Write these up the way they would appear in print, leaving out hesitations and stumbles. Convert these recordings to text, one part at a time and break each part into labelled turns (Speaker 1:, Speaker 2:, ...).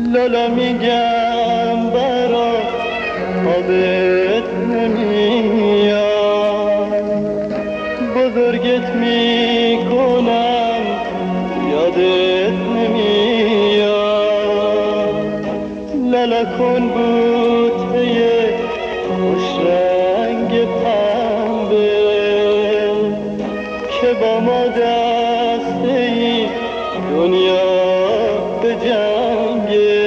Speaker 1: لالا میگم برا خوابت نمیاد، بزرگت میکنم یادت نمیاد. لالا کن بوته خوش رنگ پنبه که با ما دسته ای دنیا به جنگه.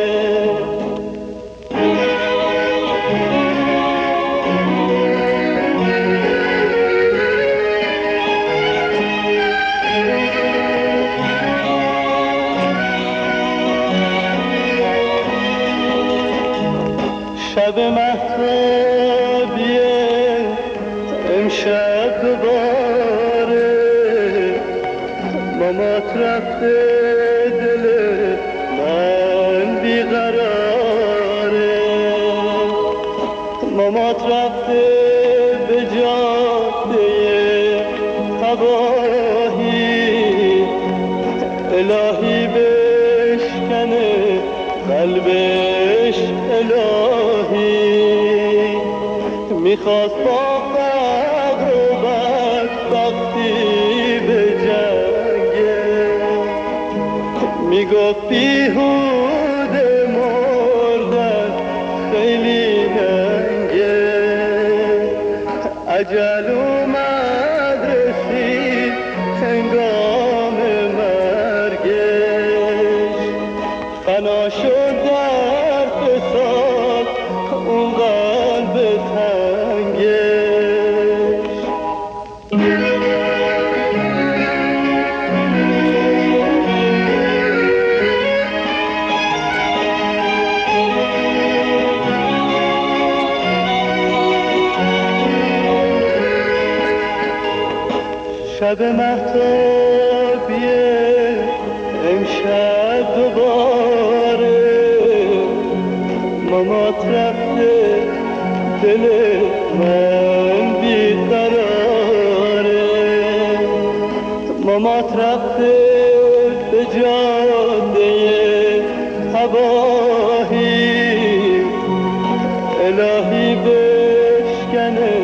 Speaker 1: شب مهتابیه امشب دوباره مامات رفته دل من بیقراره. مامات رفته به جاده تباهی، الهی بشکنه قلبش الهی. میخواست با فقر و بدبختی به جنگه، میگفت بیهوده مردن خیلی ننگه. اجل اومد رسید هنگام مرگش، فنا شد در فساد اون قلب تنگش. شب مهتابیه امشب دوباره مامات رفته دل من بیقراره. مامات رفته به جاده تباهی، الهی بشکنه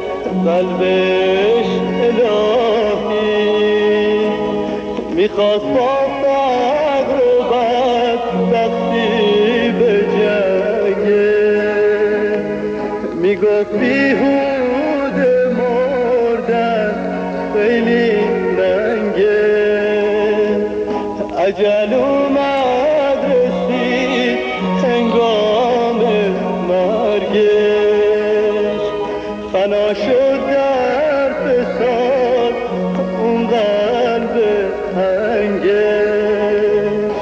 Speaker 1: قلبش الهی. میخواست با فقر و بدبختی به جنگه، میگفت بیهوده مردن خیلی ننگه. اجل اومد رسید هنگام مرگش، فنا شد در فساد اون قلب تنگش.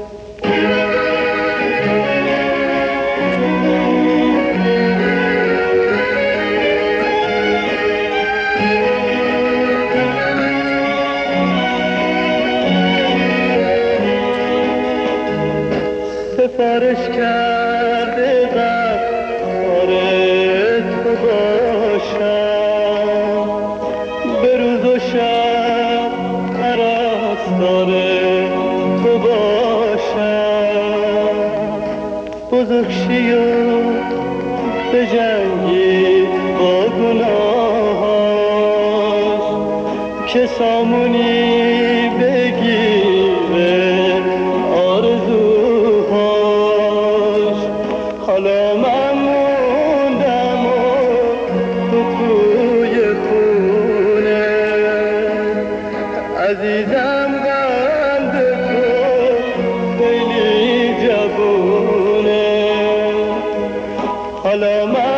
Speaker 1: سفارش کرده غمخوار تو باشم، به روز و شب پرستار تو باشم. بزرگ شی و به جنگی با گناهاش، که سامونی بگیره آرزوهاش. حالا من موندم و تو توی خونه، عزیزم قلب تو خیلی جوونه. حالا من